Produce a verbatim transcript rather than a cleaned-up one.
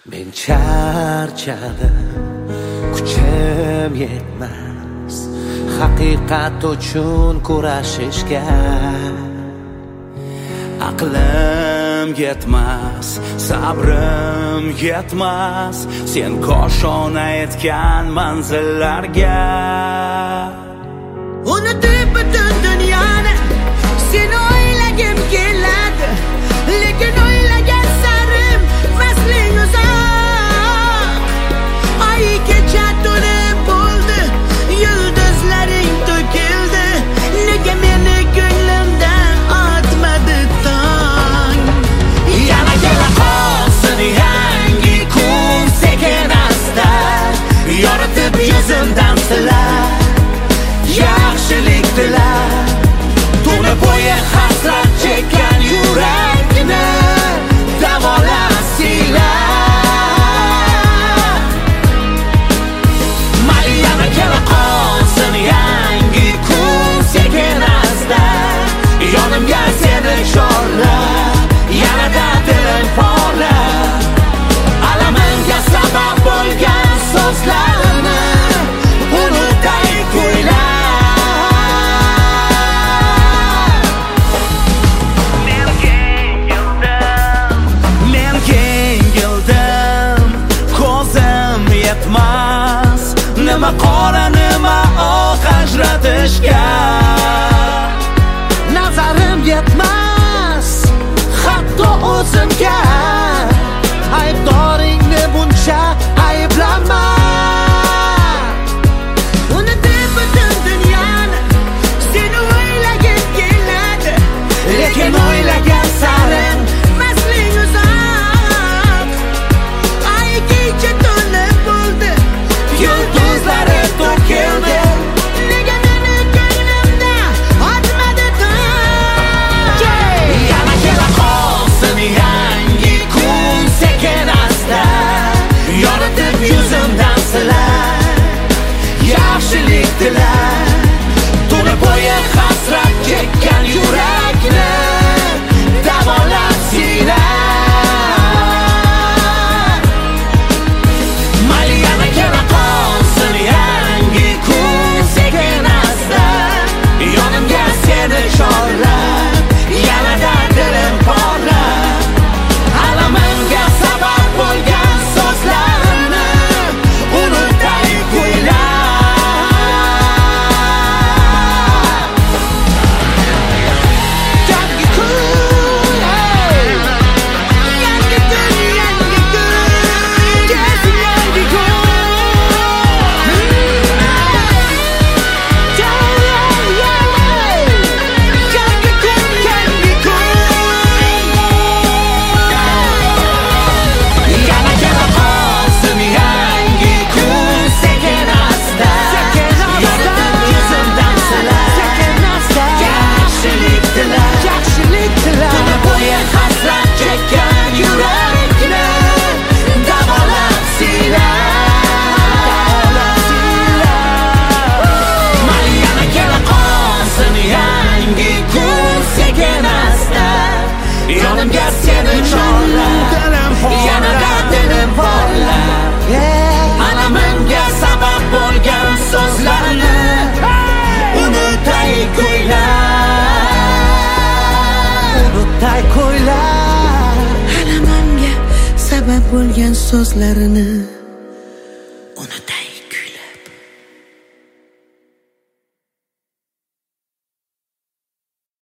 Men charchadim, kuchim yetmas haqiqat uchun kurashishga. Aqlim yetmas, sabrim yetmas sen koshona etgan manzillarga. Unutib butun dunyoni seni o'ylagim keladi, lekin o'ylagan sarim fasling uzoq. Ay kecha to'lib bo'ldi, yulduzlaring to'kildi, nega meni ko'nglimdan otmadi tong? Yana kela qolsin yangi kun sekin-asta, yoritib yuzimdan silar yaxshilik tilar. Tuni bo'yi hasrat chekkan yurakni davolasinglar. Mayli yana kela qolsin yangi kun sekin-asta, yonimga seni chorlab, yanada dilim porlab, alamimga sabab bo'lgan so'zlarni unutay qo'ylar. Nima qora nima oq ajratishga. Nazarim yetmas hatto o'zimga, aybdoringni buncha ayblama. Unutib butun dunyoni seni o'ylagim keladi, lekin o'ylagan sarim fasling uzoq. Ay kecha to'lib bo'ldi, yulduzlari to'kildi, nega meni ko'nglimda otmadi tong? Yana kela qolsin yangi kun sekin-asta, yoritib yuzimdan silar yaxshilik tilar. Tuni bo'yi hasrat chekkan yurakni davolasinglar. Mayli yana kela qolsin yangi kun sekin-asta, yonimga seni chorlab, yanada dilim porlab, alamimga sabab bo'lgan so'zlarni unutay qo'ylar. Yangi kun, yangi kun, yangi kun, yes, yangi kun. Yana kela qolsin yangi kun sekin-asta, yoritib yuzimdan silar yaxshilik tilar. Tuni bo'yi hasrat chekkan yurakni davolasinglar. Mayli yana kela qolsin yangi kun sekin-asta, yonimga seni chorlab, yanada dilim porlab, alamimga sabab bo'lgan so'zlarni unutay qo'ylar. Unutay qo'ylar. Alamimga sabab bo'lgan so'zlarini unutay